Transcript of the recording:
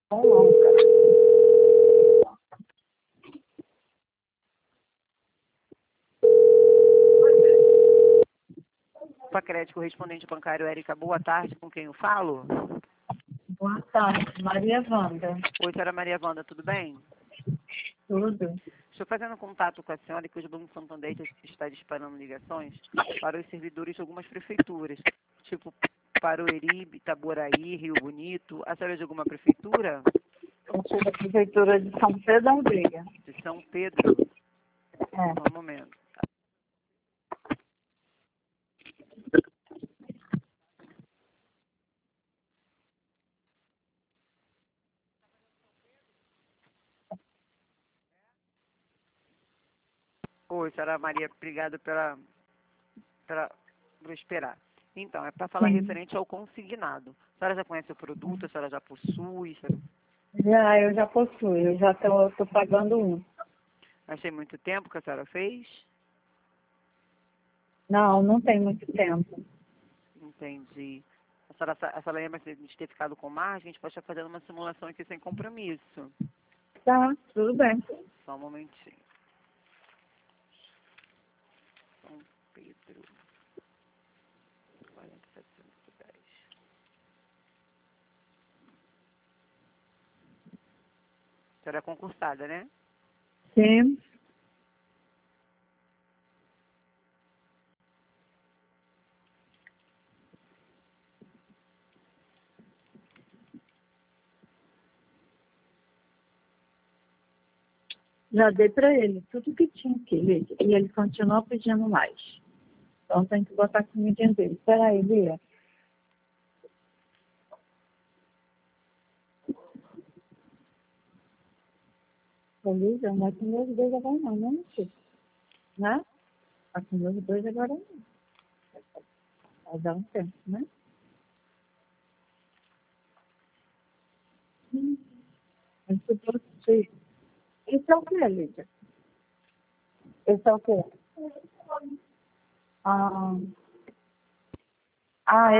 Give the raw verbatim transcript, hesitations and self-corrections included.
Não, cara. Pacred, correspondente bancário Érica, boa tarde, com quem eu falo? Boa tarde, Maria Wanda. Oi, senhora Maria Wanda, tudo bem? Tudo? Estou fazendo contato com a senhora que o Banco Santander está disparando ligações para os servidores de algumas prefeituras, tipo Parueri, Itaboraí, Rio Bonito. A senhora é de alguma prefeitura? Eu sou da Prefeitura de São Pedro da Aldeia. De São Pedro? É. Só um momento. Oi, senhora Maria, obrigado pela, pela, por esperar. Então, é para falar Sim. referente ao consignado. A senhora já conhece o produto, a senhora já possui? A senhora... Já, eu já possuo, eu já estou pagando um. Mas tem muito tempo que a senhora fez? Não, não tem muito tempo. Entendi. A senhora, a senhora lembra de ter ficado com margem? A gente pode estar fazendo uma simulação aqui sem compromisso. Tá, tudo bem. Só um momentinho. São Pedro. quarenta e setecentos e dez. A senhora é concursada, né? Sim. Já dei para ele tudo que tinha aqui, Lídia, e ele continua pedindo mais. Então tem que botar a comidinha dele. Espera aí, Lia. Ô, Lídia, não é com meus dois agora não, né, meu filho? Né? Tá com meus dois agora não. Vai dar um tempo, né? Hum. Esse doce. Esse é o que, Lídia? Esse é o quê? Ah, ah